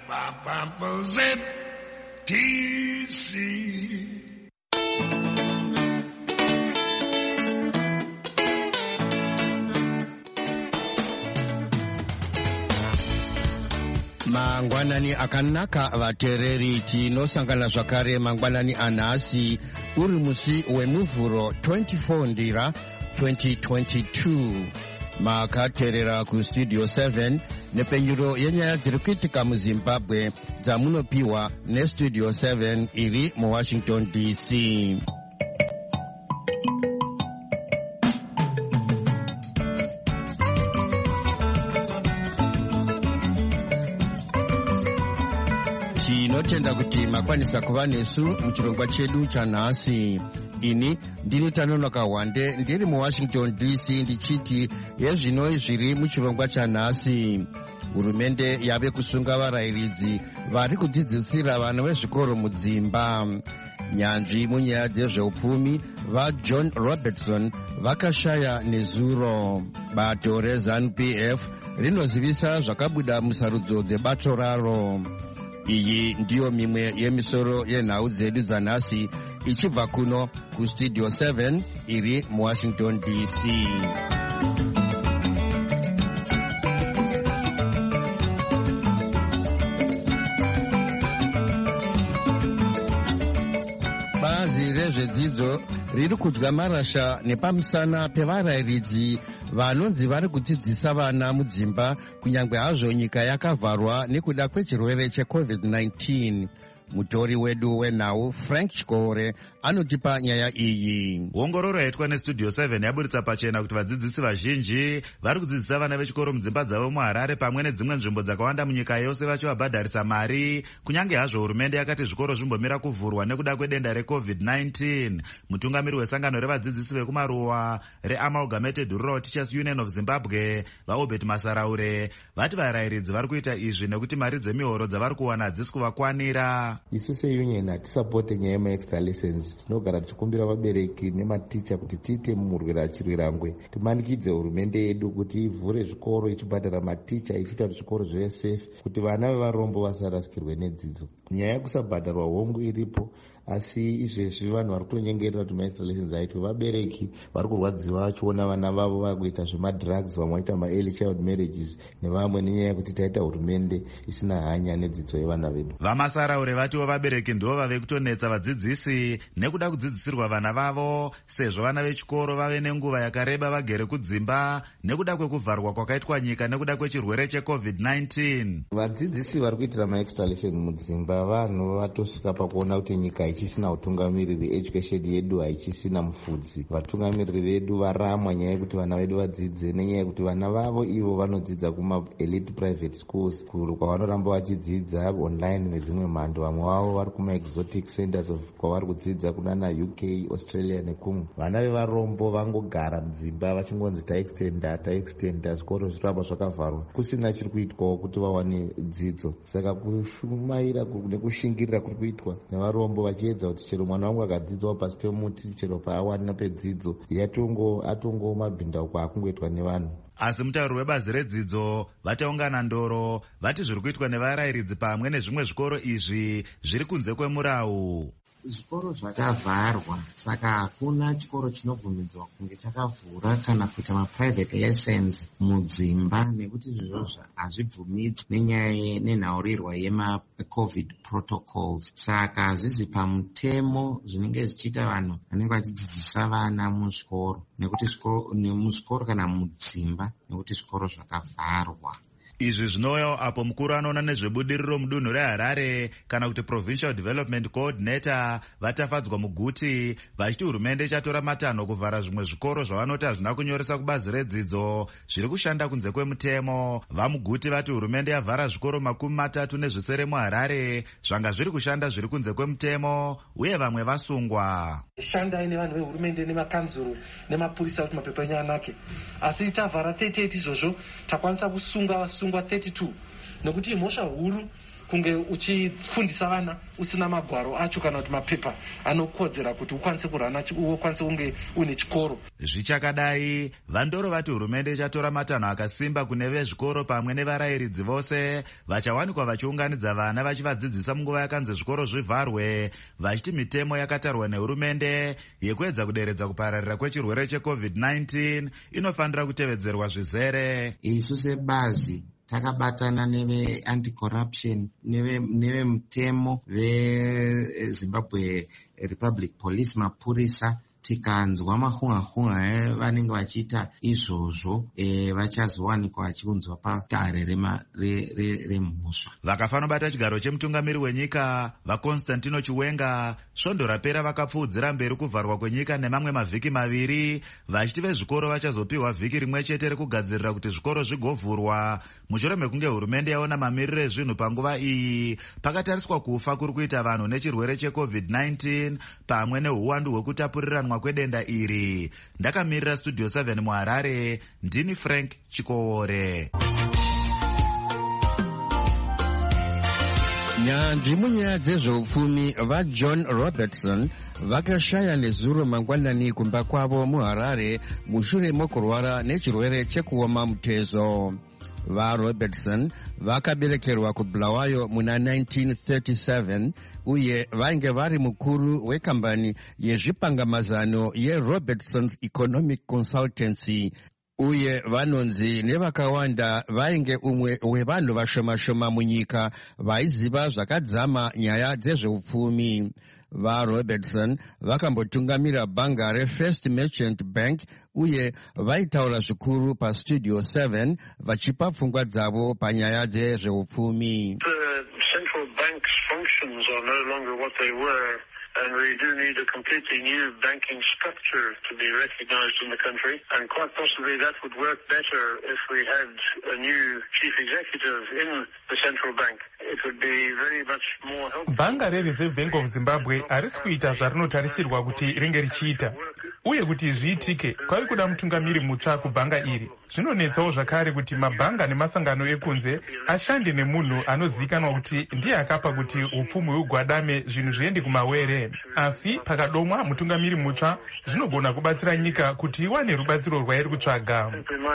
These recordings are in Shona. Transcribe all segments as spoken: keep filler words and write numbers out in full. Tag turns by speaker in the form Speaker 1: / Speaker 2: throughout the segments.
Speaker 1: T C.
Speaker 2: Mangwanani akanaka vatereri tinosangana zvakare mangwanani anhasi uri musi wemuvhuro twenty-four ndira twenty twenty-two. Makateerera kustudio seven nepenyuro yenyaya dziri kuitika muZimbabwe dzamunopiwa nestudio seven iri muWashington D C. Tinotenda kuti makwanisa kuva nesu muchirongwa chedu chanhasi. Ini ndini Tanonoka Wande ndiri muWashington D C ndichiti yezvino zviri muchirongwa chanhasi. Hurumende yave kusunga varayiridzi vari kudzidzisira vana vezvikoro mudzimba. Nyanzvi munyaya dzezveupfumi vaJohn Robertson vakashaya nezuro. Bato reZANU P F rinozivisa zvakabuda musarudzo dzebato raro. Iyi ndiyo mimwe yemisoro yenhau dzedu dzanhasi ichibva kuno kustudio seven iri muWashington D C. Bazi rezvedzidzo riri kudya marasha nepamusana pevarayiridzi vanonzi vari kudzidzisa vana mudzimba kunyange hazvo nyika yakavharwa nekuda kwechirwere checovid nineteen. Mutori wedu wenhau Frank Chikore anotipa nyaya iyi.
Speaker 3: Ongororo yaitwa nestudio seven yaburitsa pachena kuti vadzidzisi vazhinji vari kudzidzisa vana vechikoro mudzimba dzavo muHarare pamwe nedzimwe nzvimbo dzakawanda munyika yose vachivabhadharisa mari, kunyange hazvo hurumende yakati zvikoro zvimbomira kuvhurwa nekuda kwedenda recovid nineteen. Mutungamiri wesangano revadzidzisi vekumaruwa reAmalgamated Rural Teachers Union of Zimbabwe vaObert Masaraure vati varayiridzi vari kuita izvi nekuti mari dzemihoro dzavari kuwana hadzisi kuvakwanira.
Speaker 4: Isu seunion hatisapote nyaya yemaextra lessons. Tinogara tichikumbira vabereki nematicha kuti tiite murwira chirwirangwe timanikidze hurumende yedu kuti ivhure zvikoro ichibhadhara maticha ichiita kuti zvikoro zvive safe kuti vana vevarombo vasarasikirwe nedzidzo. Nyaya yekusabhadharwa hongu iripo, asi izvezvi vanhu vari kutonyengerera kuti maextra lessons aitwe. Vabereki vari kurwadziwa vachiona vana vavo vakuita zvemadrugs, vamwe vaita ma-early child marriages nevamwe, nenyaya yekuti taita hurumende isina hanya nedzidzo yevana vedu.
Speaker 3: Vamasaraure vatiwo vabereki ndivo vave kutonetsa vadzidzisi nekuda kudzidzisirwa vana vavo, sezvo vana vechikoro vave nenguva yakareba vagere kudzimba nekuda kwekuvharwa kwakaitwa nyika nekuda kwechirwere checovid nineteen.
Speaker 4: Vadzidzisi vari kuitira maextra lesson mudzimba vanhu vatosvika pakuona kuti nyika ichisina utungamiriri, education yedu haichisina mufudzi. Vatungamiriri vedu varamwa nyaya yekuti vana vedu vadzidze, nenyaya yekuti vana vavo ivo vanodzidza kuma elite private schools kuru kwavanoramba vachidzidza online nedzimwe mhando. Vamwe vavo vari kuma exotic centers of kwavari kudzidza kunana U K, Australia nekumwe. Vana vevarombo vangogara mudzimba vachingonzi taextenda taextenda, zvikoro zviramba zvakavharwa kusina chiri kuitwawo kuti vawane dzidzo. Saka kushumaira nekushingirira kuri kuitwa nevarombo vachiedza kuti chero mwana wangu akadzidzawo pasi pemuti chero paawana pedzidzo yatongo atongo mabhinda uko akungoitwa nevanhu.
Speaker 3: Asi mutauri webazi redzidzo vataungana ndoro vati zviri kuitwa nevarayiridzi pamwe nezvimwe zvikoro izvi zviri kunze kwemurau.
Speaker 5: Zvikoro zvakavharwa, saka hakuna chikoro chinobvumidzwa kunge chakavhura kana kuita maprivate lessons mudzimba, nekuti izvozvo hazvibvumidzwi nenyaya nenhaurirwa yemacovid protocols. Saka hazvizi pamutemo zvinenge zvichiita vanhu vanenge vachidzidzisa vana muzvikoro, nekuti muzvikoro kana mudzimba, nekuti zvikoro zvakavharwa.
Speaker 3: Izvi zvinouya apo mukuru anoona nezvebudiriro mudunhu reHarare kana kuti Provincial Development Coordinator vatafadzwa muguti vachiti hurumende ichatora matanho kuvhara zvimwe zvikoro zvavanoti hazvina kunyoresa kubazi redzidzo zviri kushanda kunze kwemutemo. Vamuguti vati hurumende yavhara zvikoro makumi matatu nezvisere muHarare zvanga zviri kushanda zviri kunze kwemutemo uye vamwe vasungwa.
Speaker 6: Shandai nevanhu vehurumende nemakanzuro nemapurisa kuti mapepa enyu anake, asi tavhara thirty-eight izvozvo takwanisa kusunga vasungwa thirty-two nekuti imhosva huru kunge uchifundisa vana usina magwaro acho kana kuti mapepa anokodzera kuti ukwanise kurana ukwanise kunge une chikoro.
Speaker 3: Zvichakadai, Vandoro vati hurumende ichatora matanho akasimba kune vezvikoro pamwe nevarayiridzi vose vachawanikwa vachiunganidza vana vachivadzidzisa munguva yakanzi zvikoro zvivharwe, vachiti mitemo yakatarwa nehurumende yekuedza kuderedza kupararira kwechirwere checovid nineteen inofanira kutevedzerwa zvizere.
Speaker 5: Isu sebazi takabatana neve anti-corruption neve mutemo veZimbabwe Republic Police mapurisa tikanzwa mahunga-hunga vanenge vachiita izvozvo vachazowanikwa vachiunzwa patare remhosva.
Speaker 3: Vakafanobata chigaro chemutungamiri wenyika vaConstantino Chiwenga svondo rapera vakapfuudzira mberi kuvharwa kwenyika nemamwe mavhiki maviri, vachiti vezvikoro vachazopiwa vhiki rimwe chete rekugadzirira kuti zvikoro zvigovhurwa mushure mekunge hurumende yaona mamiriro ezvinhu panguva iyi pakatariswa kufa kuri kuita vanhu nechirwere checovid nineteen pamwe neuwandu hwekutapuriranwa kwedenda iri. Ndakamirira Studio seven muHarare, ndini Frank Chikoore.
Speaker 2: Nyanzvi munyaya dzezveupfumi vaJohn Robertson vakashaya nezuro mangwanani kumba kwavo muHarare mushure mokurwara nechirwere chekuoma mutezo. VaRobertson vakaberekerwa kuBulawayo muna nineteen thirty-seven uye vainge vari mukuru wekambani yezvipangamazano yeRobertson's Economic Consultancy uye vanonzi nevakawanda vainge umwe wevanhu vashoma-shoma munyika vaiziva zvakadzama nyaya dzezveupfumi. VaRobertson vakambotungamira bhanga reFirst Merchant Bank uye vaitaura zvikuru paStudio seven vachipa pfungwa dzavo panyaya dzezveupfumi.
Speaker 7: The central bank's functions are no longer what they were. And we do need a completely new banking structure to be recognized in the country. And quite possibly that would work better if we had a new chief executive in the central bank. It would be very much more helpful.
Speaker 8: Bhanga reReserve Bank of Zimbabwe harisi kuita zvarinotarisirwa kuti ringe richiita. Uye kuti zviitike, kwai kuda mutungamiri mutsva kubhanga iri. Zvinonetsawo zvakare kuti mabhanga nemasangano ekunze ashande nemunhu anozivikanwa kuti ndiye akapa kuti upfumi hugwadame zvinhu zviende kumawere. Asi pakadomwa mutungamiri mutsva zvinogona kubatsira nyika kuti iwane rubatsiro rwairi kutsvaga.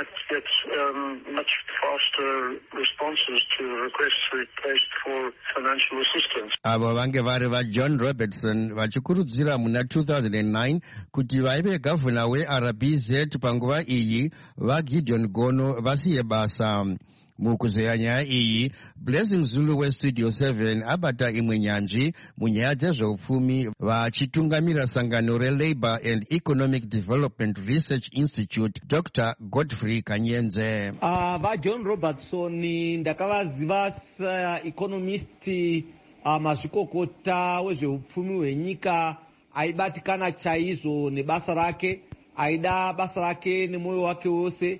Speaker 2: Avo vange vari vaJohn Robertson vachikurudzira muna two thousand nine kuti vaive gavhuna weR B Z panguva iyi vaGideon Gono vasiye basa. Mukuzeya nyaya iyi, Blessing Zulu weStudio seven abata imwe nyanzvi munyaya dzezveupfumi vachitungamira sangano reLabour and Economic Development Research Institute Doctor Godfrey Kanyenze.
Speaker 9: Uh, vaJohn Robertson ndakavaziva saeconomist uh, mazvikokota wezveupfumi hwenyika aibatikana chaizvo nebasa rake, aida basa rake nemoyo wake wose,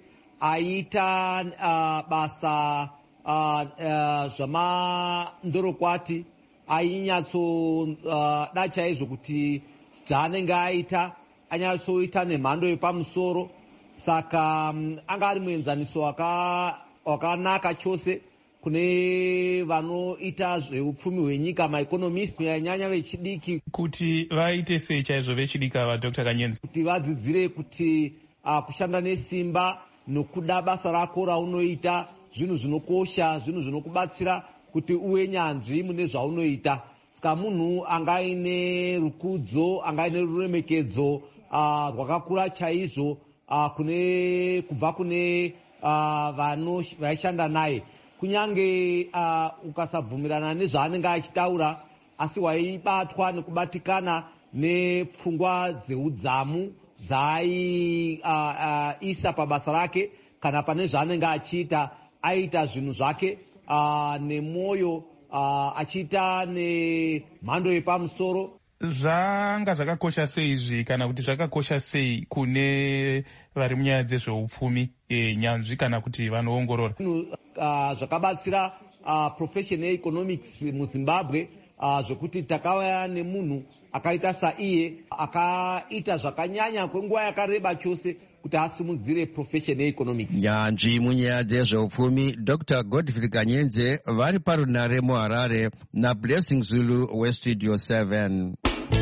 Speaker 9: aita uh, basa uh, uh, zvamandorokwati, ainyatso uh, da chaizvo kuti zvaanenge aita anyatsoita nemhando yepamusoro. Saka um, anga ari muenzaniso wakanaka chose kune vanoita zveupfumi hwenyika maeconomist kunyanya vechidiki.
Speaker 8: Kuti vaite sei chaizvo vechidiki ava Dr Kanyenzi?
Speaker 9: Kuti vadzidzire kuti uh, kushanda nesimba nokuda basa rako raunoita, zvinhu zvinokosha, zvinhu zvinokubatsira kuti uwe nyanzvi mune zvaunoita. Saka munhu angaine rukudzo, angaine ruremekedzo uh, rwakakura chaizvo uh, kune kubva kune uh, vano vaishanda naye. Kunyange uh, ukasabvumirana nezvaanenge achitaura, asi waibatwa nekubatikana nepfungwa dzeudzamu dzai uh, uh, isa pabasa rake kana pane zvaanenge achiita, aita zvinhu zvake uh, nemoyo uh, achiita nemhando yepamusoro.
Speaker 8: Zvanga zvakakosha sei izvi kana kuti zvakakosha sei kune vari munyaya dzezveupfumi e, nyanzvi kana kuti vanoongorora?
Speaker 9: Uh, zvakabatsira uh, profession yeeconomics muZimbabwe uh, zvekuti takauya nemunhu akaita saiye akaita zvakanyanya kwenguva yakareba chose kuti asimudzire profession yeeconomics.
Speaker 2: nyanzvi munyaya dzezveupfumi Dr Godfrey Kanyenze vari parunare muHarare naBlessing Zulu weStudio seven.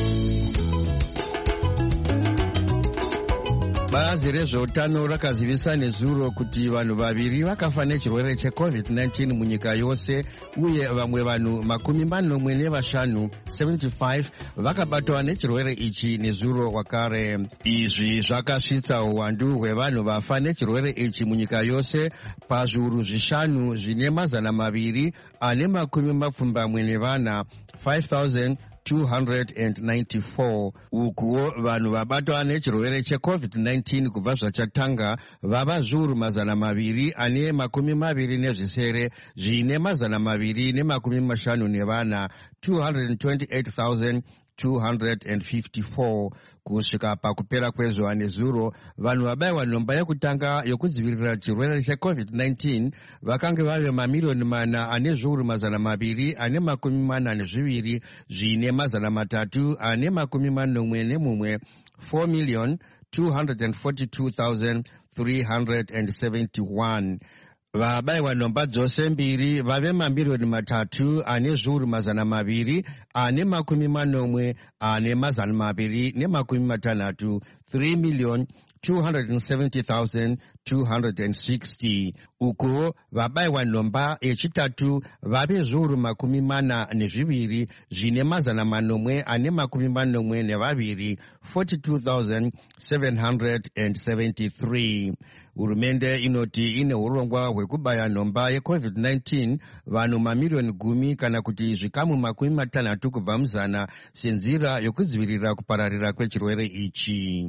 Speaker 2: Bazi rezveutano rakazivisa nezuro kuti vanhu vaviri vakafa nechirwere checovid nineteen munyika yose uye vamwe vanhu makumi manomwe nevashanu seventy-five vakabatwa nechirwere ichi nezuro wakare. Izvi zvakasvitsa uwandu hwevanhu vafa nechirwere ichi munyika yose pazviuru zvishanu zvine mazana maviri ane makumi mapfumbamwe nevana five thousand two hundred ninety-four. Ukuwo vanhu vabatwa nechirwere checovid nineteen kubva zvachatanga vava zviuru mazana maviri ane makumi maviri nezvisere zvine mazana maviri nemakumi mashanu nevana two hundred twenty-eight thousand two hundred fifty-four. Kusvika pakupera kwezuva nezuro vanhu vabayiwa nhomba yekutanga yokudzivirira chirwere checovid nineteen vakange vave mamiliyoni mana ane zviuru mazana maviri ane makumi mana nezviviri zvine mazana matatu ane makumi manomwe nemumwe four million two hundred forty-two thousand three hundred seventy-one. Vabayiwa nhomba dzose mbiri vave mamiliyoni matatu ane zviuru mazana maviri ane makumi manomwe ane mazana maviri nemakumi matanhatu three million two hundred seventy thousand two hundred sixty. Uko vabayiwa nhomba yechitatu vave zviuru makumi mana nezviviri zvine mazana manomwe ane makumi manomwe nevaviri forty-two thousand seven hundred seventy-three. Hurumende inoti ine urongwa hwekubaya nhomba yecovid nineteen vanhu mamiliyoni gumi kana kuti zvikamu makumi matanhatu kubva muzana senzira yokudzivirira kupararira kwechirwere ichi.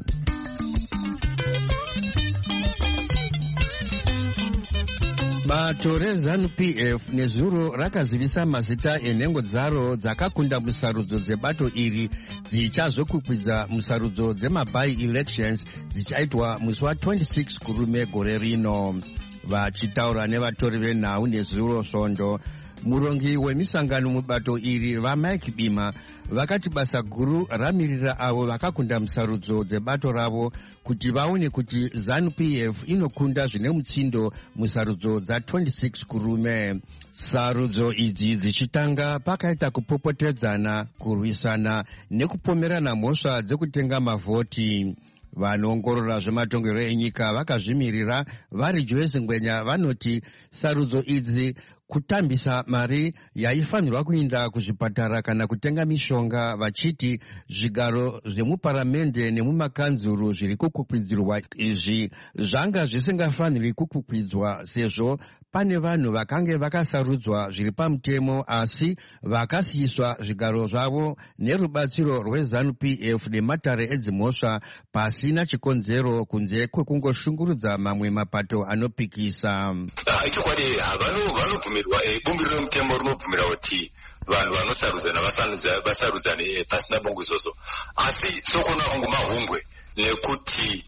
Speaker 2: Bato reZANU P F nezuro rakazivisa mazita enhengo dzaro dzakakunda musarudzo dzebato iri dzichazokwikwidzwa musarudzo dzemabai elections dzichaitwa musi wa twenty-six kurume gore rino. Vachitaura nevatori venhau nezuro svondo, murongi wemisangano mubato iri vaMike Bima vakati basa guru ramirira avo vakakunda musarudzo dzebato ravo kuti vaone kuti ZANU P F inokunda zvine mutsindo musarudzo dza twenty-six kurume. Sarudzo idzi dzichitanga pakaita kupopotedzana, kurwisana nekupomerana mhosva dzekutenga mavhoti. Vanoongorora zvematongero enyika vakazvimirira vari Joyce Ngwenya vanoti sarudzo idzi kutambisa mari yaifanirwa kuinda kuzvipatara kana kutenga mishonga, vachiti zvigaro zvemuparamende nemumakanzuru zviri kukwikwidzirwa izvi zvanga zvisingafaniri kukwikwidzwa sezvo pane vanhu vakange vakasarudzwa zviri pamutemo asi vakasiyiswa zvigaro zvavo nerubatsiro rweZANU P F nematare edzimhosva pasina chikonzero kunze kwekungoshungurudza mamwe mapato anopikisa.
Speaker 10: Ichokwadi vanobvumirwa bumbiro remutemo rinobvumira kuti vanhu vanosarudzana vasarudzane pasina bongozozo, asi sokona vangu mahumbwe nekuti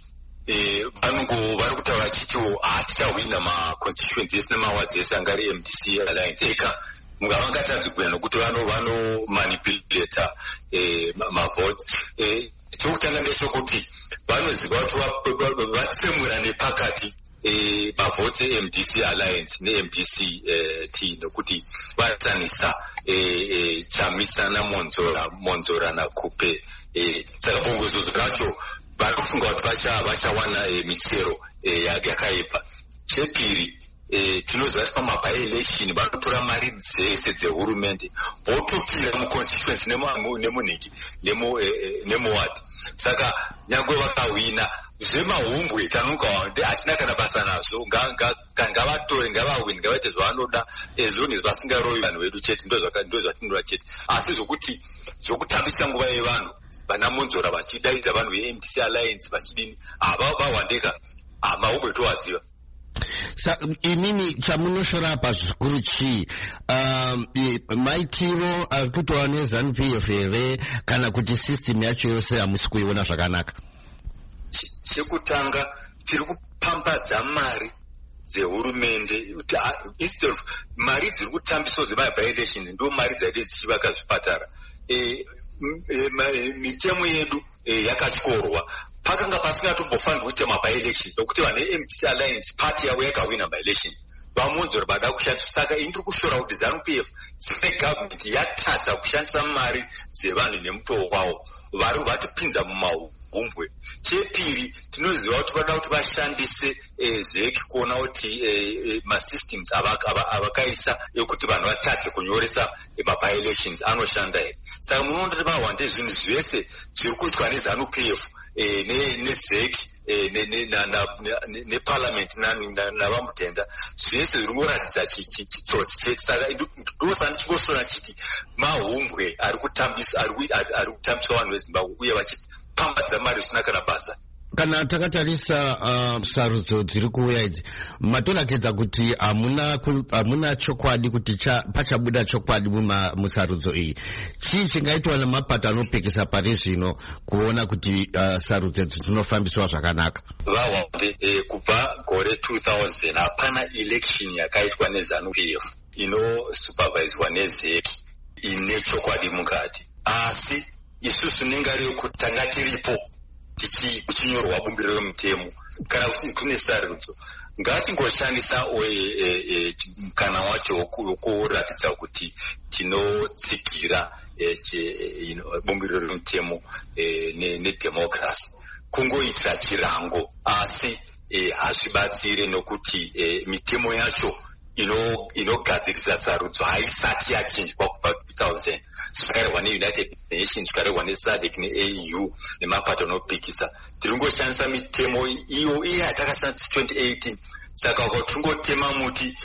Speaker 10: vanongo vari kutaura vachitiwo hatichahwina maconstituencies nemawards ese angari M D C alliance eka munga vangatadzi kuya nokuti vano manipulata mavotes. Chokutanga ndechekuti vanoziva kuti vatsemura nepakati mavhoti e-M D C alliance ne-M D C T nokuti vatsanisa chamisana monzora monzora nakupe saka bongozozo racho vanofunga kuti vachawana michero yakaipa. Chepiri tinoziva kuti pamabai election vanotora mari dzese dzehurumende votupira muconstituency nemunhingi nemuwadi, saka nyangwe vakahwina zvemahumbwe tanonga hatina kana basa nazvo, ngavatore ngavahwini ngavaite zvavanoda as long as vasingarovi vanhu vedu chete, ndo zvatinoda chete. Asi zvokuti zvokutambisa nguva yevanhu vana monzora vachidaidza vanhu ve-M D C alliance vachidini havavawandeka mahumbwe towaziva.
Speaker 2: Sa imini chamunoshora pa zvikuru chi uh, maitiro akutova neZANU P F here kana kuti system yacho yose hamusi kuiona zvakanaka?
Speaker 10: Chekutanga tiri kupambadza mari dzehurumende instead of mari dziri kutambiswa dzemabai election ndo mari dzaide dzichivaka zvipatara. Mitemo yedu yakatyorwa pakanga pasingatombofanirwa kuita maby-elections nokuti vane M D C Alliance party yavo yakawina by-election vamunzori vada kushandisa. Saka ini tiri kushora kuti ZANU P F sine government yatadza kushandisa mari dzevanhu nemutoo wavo, vari vatipinza mumaumbwe. Chepiri, tinoziva kuti vada kuti vashandise zeki kuona kuti masystems avakaisa ekuti vanhu vatadze kunyoresa maby-elections anoshanda here. Saka munoona kuti vahwande zvinhu zvese zviri kuitwa neZANU P F nezeki neparliament navamutenda zvese zviri kuratidza chitsotsi chete. Saka ndosani ndichingosvona chiti mahumbwe ari kutambiswa vanhu veZimbabwe uye vachipambadza mari zvisina kana basa.
Speaker 2: Kana takatarisa uh, sarudzo dziri kuuya idzi, matoratidza kuti hamuna hamuna chokwadi kuti cha, pachabuda chokwadi musarudzo iyi. Chii chingaitwa nemapato anopikisa pari zvino kuona kuti uh, sarudzo idzi dzinofambiswa zvakanaka?
Speaker 10: Vahwande eh, kubva gore two thousand hapana election yakaitwa neZANU P F inosuperviswa nezeki ine chokwadi mukati. Asi isusu nengari yokuti tanga tiripo tichi kuchinyorwa bumbiro remutemo kana kuti kune sarudzo, ngatingoshandisa mukana wacho wokuratidza kuti tinotsigira bumbiro remutemo nedemocracy kungoitira chirango. Asi hazvibatsire nokuti mitemo yacho inogadzirisa sarudzo haisati yachinjwa kubva two thousand. Zvakarehwa neUnited Nations, zvakarehwa neSADC neA U nemapato anopikisa. Tiringoshandisa mitemo iyo iye yatakashandisa twenty eighteen. Saka ukatungotema muti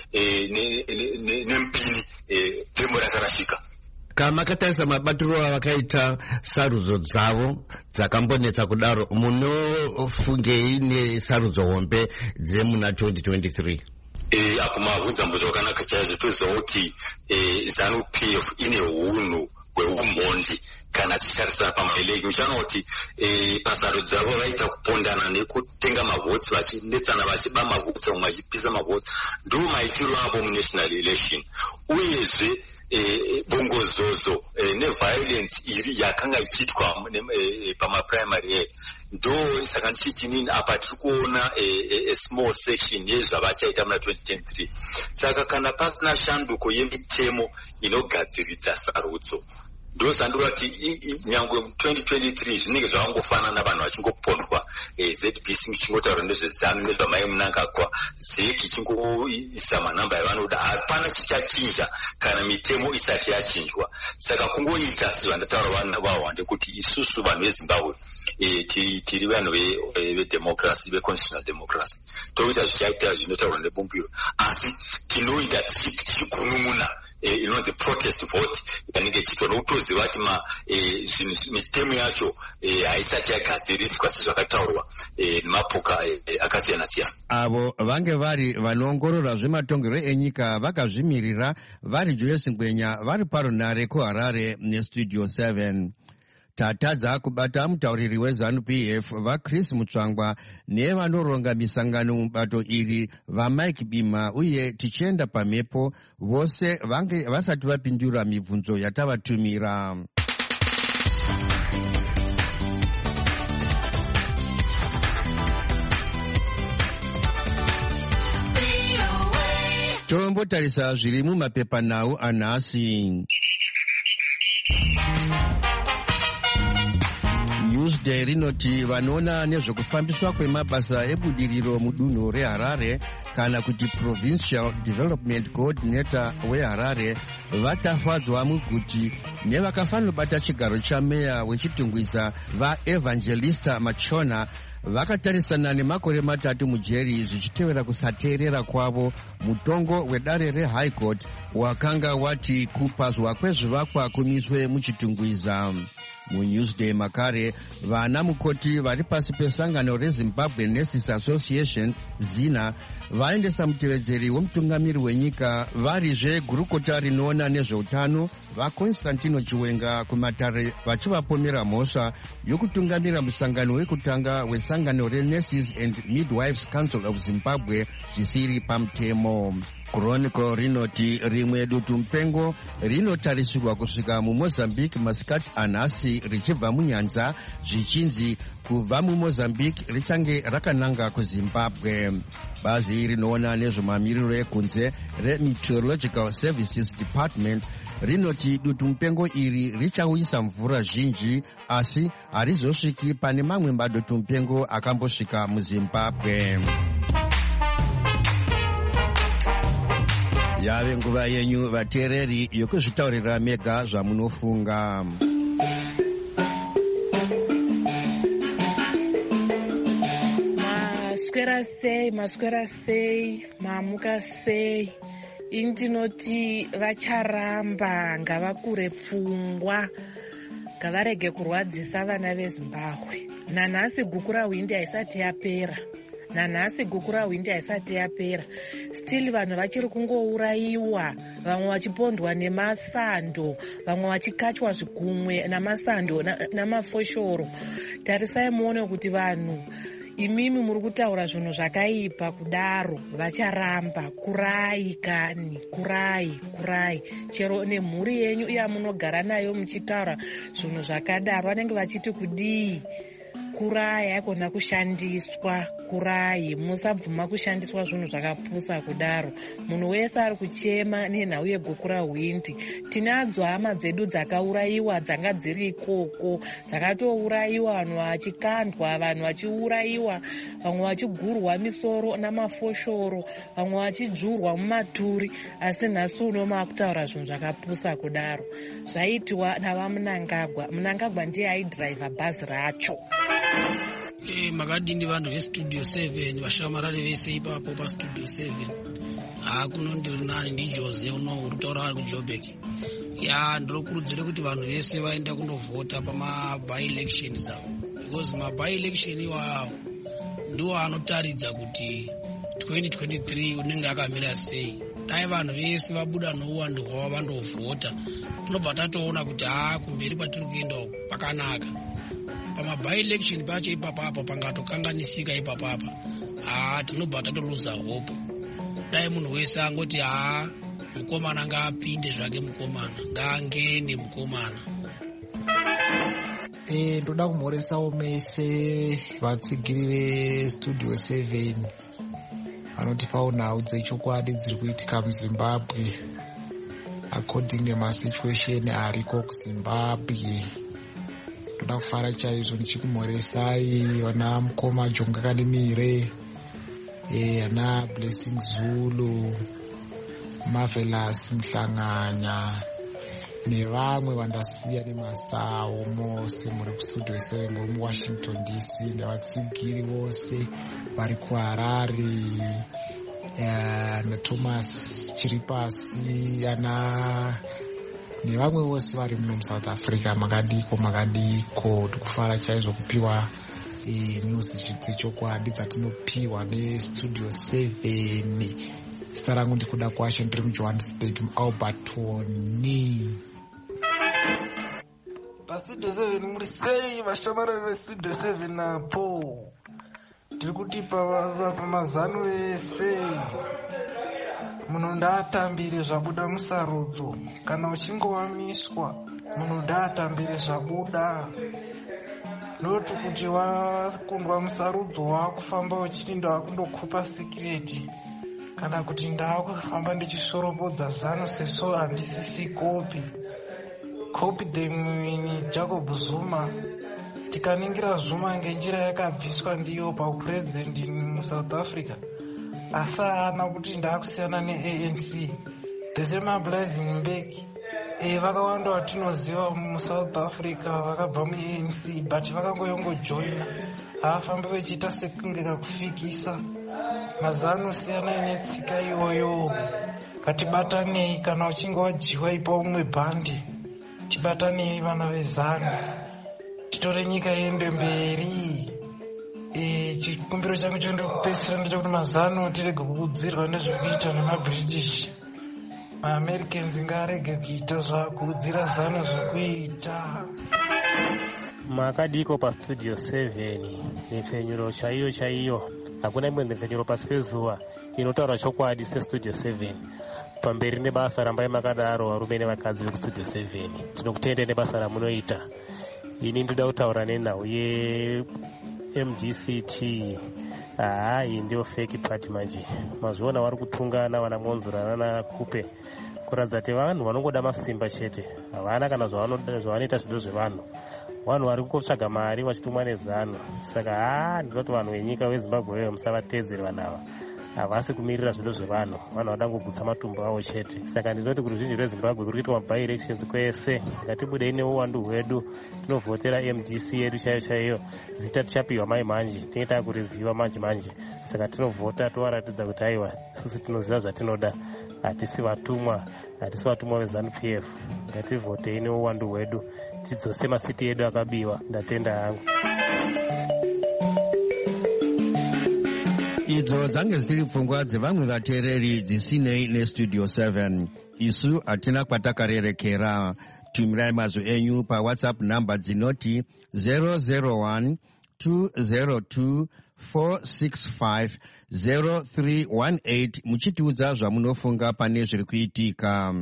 Speaker 10: nempini demo rakarashika.
Speaker 2: Kama katarisa mabatiro avakaita sarudzo dzavo dzakambonetsa kudaro, munofungei nesarudzo hombe dzemuna twenty twenty-three?
Speaker 10: Eh, apo mabvunza mubvunzo wakanaka chaizvo. Toziva kuti ZANU P F ine hunhu hweumhondi kana tichitarisana pamaeleki. Muchana kuti pasarudzo dzavo vaita kupondana nekutenga mavhotsi, vachinetsana vachiba mavhotsi, vamwe vachipisa mavhotsi. Ndo maitiro avo munational election. Uyezve bongozozo neviolence iri yakanga ichiitwa pamaprimary ndo saka ndichiti nini apa tiri kuona a small section yezvavachaita muna twenty twenty-three. Saka kana pasina shanduko yemitemo inogadziridza sarudzo, ndo zandorati nyangwe twenty twenty-three zvinenge zvavangofanana, vanhu vachingopondwa, Z B Cichingotaura nezvezanu nezvamai munangagwa, zeki ichingoisa manhamba yavanoda. Hapana chichachinja kana mitemo isati yachinjwa. Saka kungoita sezvandataura vahwande kuti isusu vanhu veZimbabwe tiri vanhu vedemocracy, veconstitutional democracy, toita zvichaita zvinotaurwa nebumbiro, asi tinoita tichigunun'una inonzi protest vote yanenge ichiitwa nokutoziva kuti mitemo yacho haisati yagadziriswa sezvakataurwa nemapoka akasiyana siyana.
Speaker 2: Avo vange vari vanoongorora zvematongerwo enyika vakazvimirira vari Joyce Ngwenya vari parunare kuHarare nestudio seven. Tatadza kubata mutauriri weZANU P F vaChris Mutsvangwa nevanoronga misangano mubato iri vaMike Bima, uye tichienda pamhepo vose vange vasati vapindura mibvunzo yatavatumira. Tombotarisa zviri mumapepanhau anhasi. Newsday rinoti vanoona nezvekufambiswa kwemabasa ebudiriro mudunhu reHarare kana kuti Provincial Development Coordinator weHarare vatafadzwa muguti nevakafanira bata chigaro chameya wechitungwiza vaEvangelista Machona vakatarisana nemakore matatu mujeri zvichitevera kusateerera kwavo mutongo wedare reHigh Court wakanga wati kupazwa kwezvivakwa kumiswe muchitungwiza. MuNewsday makare vana mukoti vari pasi pesangano reZimbabwe Nurses Association zina vaendesa mutevedzeri wemutungamiri wenyika varizve gurukota rinoona nezveutano vaConstantino Chiwenga kumatare vachivapomera mhosva yokutungamira musangano wekutanga wesangano reNurses and Midwives Council of Zimbabwe zvisiri pamutemo. Chronicle rinoti rimwe dutu mupengo rinotarisirwa kusvika muMozambique masikati anhasi richibva munyanza zvichinzi kubva muMozambique richange rakananga kuZimbabwe. Bazi rinoona nezvemamiriro ekunze reMeteorological Services Department rinoti dutu mupengo iri richauyisa mvura zhinji asi harizosviki pane mamwe madutu mupengo akambosvika muZimbabwe. Yave nguva yenyu vateereri yokuzvitaurira mega zvamunofunga.
Speaker 11: Maswera sei, maswera sei, mamuka sei. Indinoti vacharamba ngavakure pfungwa, ngavarege kurwadzisa vana veZimbabwe. Nanhasi guku rahwindi haisati yapera. Nanhasi guku rahwindi haisati yapera. Still vanhu vachiri kungouraiwa, vamwe vachipondwa nemasando, vamwe vachikachwa zvigumwe namasando namafoshoro. Tarisai muone kuti vanhu imimi muri kutaura zvinhu zvakaipa kudaro, vacharamba. Kurai kani, kurai, kurai. Chero nemhuri yenyu iya munogara nayo muchitaura zvinhu zvakadaro vanenge vachiti kudii. Kurai haikona kushandiswa, kurai. Musabvuma kushandiswa zvinhu zvakapusa kudaro. Munhu wese ari kuchema nenhau yeguku rahwindi. Tinadzo hama dzedu dzakauraiwa dzanga dziri ikoko, dzakatouraiwa, vanhu vachikandwa, vanhu vachiuraiwa, vamwe vachigurwa misoro namafoshoro, vamwe vachidzurwa mumaturi. Asi nhasi uno makutaura zvinhu zvakapusa kudaro. Zvaitwa navaMunangagwa. Munangagwa ndiye aidhiraivha bhazi racho.
Speaker 12: Eh, makadini vanhu vestudio seven vashamarari vese ipapo pastudio seven. Ha kuno ndiri nani ndi Jose uno uri kutaura vari kuJoburg. Ya ndinokurudzira kuti vanhu vese vaenda kundovhota pama by elections avo, because ma by election iwawo ndiwo anotaridza kuti twenty twenty-three unenge akamira sei. Dai vanhu vese vabuda nouwandu hwavo vandovhota, tinobva tatoona kuti ha kumberi kwatiri kuenda pakanaka. Pama by election pacho ipapapo pangatokanganisika ipapapa, ha tinobva tatoluza hope. Dai munhu wese angoti ha mukomana ngaapinde zvake, mukomana ngaangene mukomana.
Speaker 13: Eh, ndoda kumhoresawo mese vatsigiri vestudio seven vanotipawo nhau dzechokwadi dziri kuitika muZimbabwe according nemasituation ariko kuZimbabwe. Ndoda kufara chaizvo ndichikumhoresai vana Mukoma Jonga Kanimire, eh, ana Blessing Zulu, Marvelous Mhlanganya nevamwe vandasiya nemasawo mose muri kustudio seven muri muWashington D C, nevatsigiri vose vari kuHarare, eh, naThomas Chiripasi, ana nevamwe vose vari muno muSouth Africa. Makadiko makadiko, tikufara chaizvo kupiwa e, news dzechokwadi dzatinopiwa nestudio seven. Zita rangu ndikuda kwasha, ndiri muJohannesburg muAlbertoni.
Speaker 6: Pastudio seven muri sei vashamarari vestudio seven apo? Ndiri kuti pamazano ese munhu ndaatambire zvabuda musarudzo, kana uchinge wamiswa munhu ndaatambire zvabuda. Noti kuti wakundwa musarudzo wakufamba uchiti ndakundokupa sikireti, kana kuti ndakufamba ndichishoropodza zano seso handisisi kopi kopi demini Jacob Zuma. Tikaningira Zuma ngenjira yakabviswa ndiyo paupurezidendi muSouth Africa, asi haana kuti ndaakusiyana neA N C. The same applies Mbeki. Eh, vakawanda vatinoziva muSouth Africa vakabva muA N C but vakangoyongojoina, havafambi vechiita sekunge kakufikisa. Mazano siyana netsika iyoyo. Katibatanei kana uchinge wajiwa ipa umwe bhandi. Tibatanei vana vezano, titore nyika yende mberi. E, chikumbiro changu chondokupesera ndechekuti mazano tirege kuudzirwa nezvekuita nemaBritish. MaAmericans ngarege kuita zvakuudzira zano zvekuita.
Speaker 14: Makadiko pastudio seven, nepfenyuro chaiyo chaiyo, hakuna imwe nepfenyuro pasi pezuva. inotaura chokwadi sestudio seven. Pamberi nebasa rambai makadaro varume nevakadzi vekustudio seven. Tinokutendai nebasa ramunoita. Ini ndoda kutaura nenhau ye-M G C T. Ah, iyi ndio fake party manje. Mazviona vari kutungana vana Monzura nana Kupe. Kuratidza kuti vanhu vanongoda masimba chete. Havana kana zvavanoita zvido zvevanhu. Vanhu vari kungotsvaga mari vachitumwa nezano. Saka ah, ndinoti vanhu venyika veZimbabwe musavatedzere vanhu ava. Havasi kumirira zvido zvevanhu. Vanhu vada kungogutsa matumbu avo chete. Saka ndinoti kuti ruzhinji rweZimbabwe kuri kuitwa by elections kwese. Ngatibudei neuwandu hwedu. Tinovhotera M D C yedu chaiyo chaiyo. Zita tichapiwa mai manje. Tineta kuriziva manje manje. Saka tinovhota tovaratidza kuti aiwa isusu tinoziva zvatinoda. Hatisi vatumwa. Hatisi vatumwa veZANU P F. Ngativhotei neuwandu hwedu. Tidzose masiti edu akabiwa. Ndatenda hangu.
Speaker 2: Idzo dzange dziri pfungwa dzevamwe vateereri dzisinei nestudio seven. Isu hatina kwatakarerekera. Tumirai mazwi enyu paWhatsApp namba dzinoti zero zero one two zero two four six five zero three one eight muchitiudza zvamunofunga pane zviri kuitika.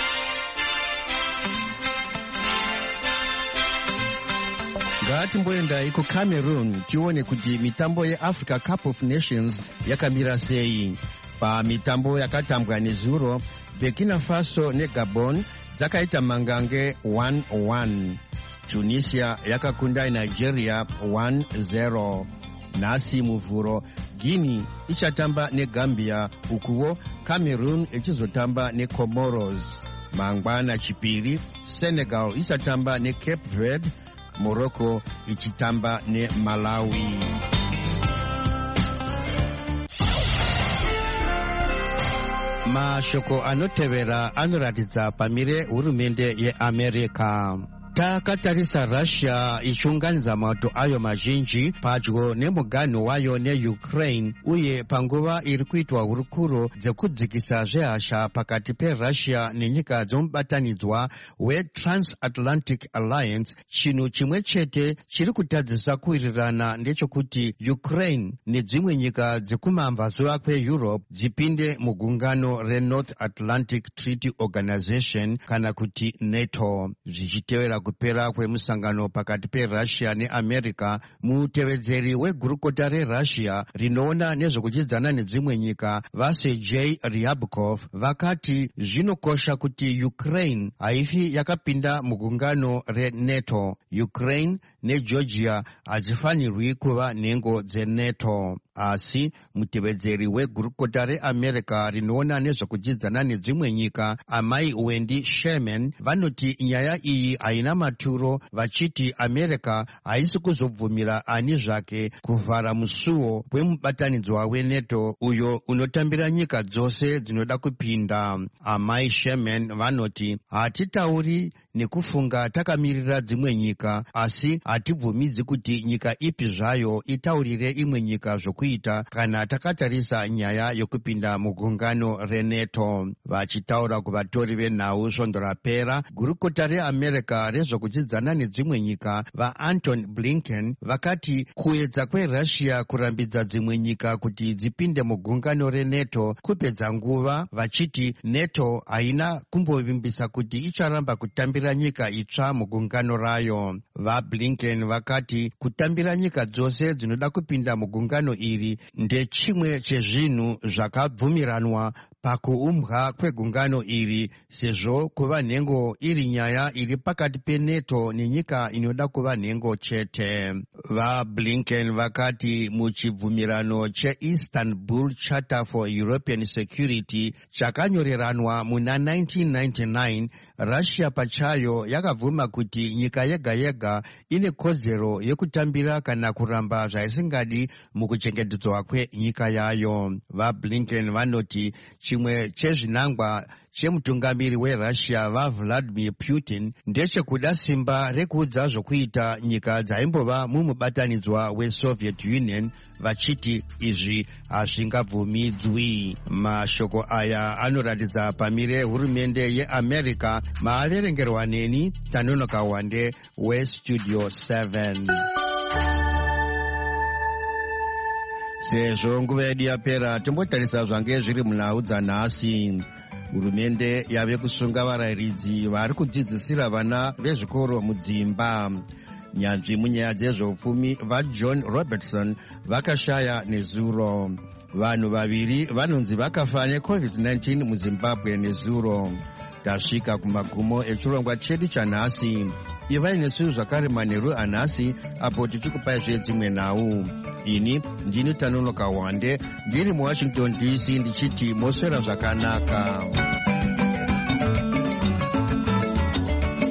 Speaker 2: Ngatimboendai kuCameroon tione kuti mitambo yeAfrica Cup of Nations yakamira sei. Pamitambo yakatambwa nezuro, Burkina Faso neGabon dzakaita mangange one one. Tunisia yakakunda Nigeria one zero. Nhasi muvhuro, Guinea ichatamba neGambia, ukuwo Cameroon ichizotamba neComoros. Mangwana chipiri, Senegal ichatamba neCape Verde, Morocco ichitamba neMalawi. Mashoko anotevera anoratidza pamire hurumende yeAmerica. Takatarisa Russia ichiunganidza mato ayo mazhinji padyo nemuganhu wayo neUkraine, uye panguva iri kuitwa hurukuro dzekudzikisa zvehasha pakati peRussia nenyika dzomubatanidzwa weTransatlantic Alliance, chinhu chimwe chete chiri kutadzisa kuwirirana ndechekuti Ukraine nedzimwe nyika dzekumamvazuva kweEurope dzipinde mugungano reNorth Atlantic Treaty Organization kana kuti NATO. Zvichitevera kupera kwemusangano pakati peRussia neAmerica, mutevedzeri wegurukota reRussia rinoona nezvekuchidzana nedzimwe nyika vaSergei Ryabkov vakati zvinokosha kuti Ukraine haifi yakapinda mugungano reNATO. Ukraine neGeorgia hadzifanirwi kuva nhengo dzeNATO. Asi mutevedzeri wegurukota reAmerica rinoona nezvekuchidzana nedzimwe nyika amai Wendy Sherman vanoti nyaya iyi haina maturo, vachiti America haisi kuzobvumira ani zvake kuvhara musuwo wemubatanidzwa weNATO uyo unotambira nyika dzose dzinoda kupinda. Amai Sherman vanoti hatitauri nekufunga takamirira dzimwe nyika, asi hatibvumidzi kuti nyika ipi zvayo itaurire imwe nyika zvokuita kana takatarisa nyaya yokupinda mugungano reNATO. Vachitaura kuvatori venhau svondo rapera, gurukota reAmerica rezvokuchidzana nedzimwe nyika vaAnton Blinken vakati kuedza kweRussia kurambidza dzimwe nyika kuti dzipinde mugungano reNATO kupedza nguva, vachiti NATO haina kumbovimbisa kuti icharamba kutambira nyika itsva mugungano rayo. VaBlinken vakati kutambira nyika dzose dzinoda kupinda mugungano iri ndechimwe chezvinhu zvakabvumiranwa pakuumbwa kwegungano iri, sezvo kuva nhengo iri nyaya iri pakati peNATO nenyika inoda kuva nhengo chete. VaBlinken vakati muchibvumirano cheIstanbul Charter for European Security chakanyoreranwa muna nineteen ninety-nine, Russia pachayo yakabvuma kuti nyika yega yega ine kodzero yekutambira kana kuramba zvaisingadi mukuchengetedzwa kwenyika yayo. VaBlinken vanoti chimwe chezvinangwa chemutungamiri weRussia vaVladimir Putin ndechekuda simba rekuudza zvokuita nyika dzaimbova mumubatanidzwa weSoviet Union, vachiti izvi hazvingabvumidzwi. Mashoko aya anoratidza pamire hurumende yeAmerica. Maaverengerwa neni Tanonoka Wande weStudio seven. sezvo nguva yedu yapera tombotarisa zvange zviri munhau dzanhasi. Hurumende yave kusunga varayiridzi vari kudzidzisira vana vezvikoro mudzimba. Nyanzvi munyaya dzezveupfumi vaJohn Robertson vakashaya nezuro. Vanhu vaviri vanonzi vakafa necovid nineteen muZimbabwe nezuro. Tasvika kumagumo echirongwa chedu chanhasi. Ivai nesu zvakare manheru anhasi apo tichikupai zvedzimwe nhau. Ini ndini Tanonoka Wande ndiri muWashington D C ndichiti moswera zvakanaka.